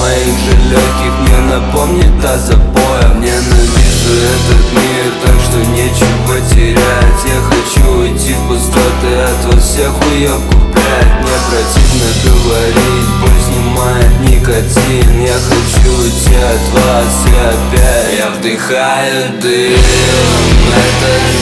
моих же легких мне напомнит о запоях. Ненавижу этот мир, так что нечего терять. Я хочу уйти в пустоты, от вас всех уебку блять. Мне противно говорить, боль снимает никотин. Я хочу уйти от вас и опять я вдыхаю дым. Это